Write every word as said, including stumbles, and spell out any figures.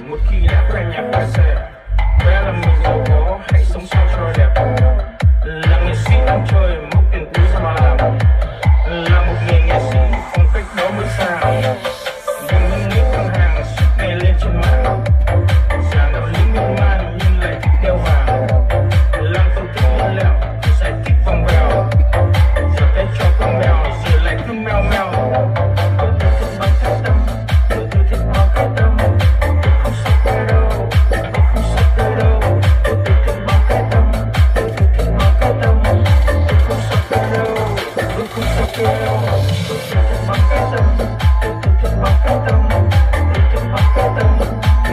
một khi đã quen nhạc qua xe. Bé là mình giàu có, hãy sống sao cho đẹp. Là nghệ sĩ ăn chơi, móc tiền túi ra mà làm. Là một nghề nghệ sĩ, phong cách đó mới sao.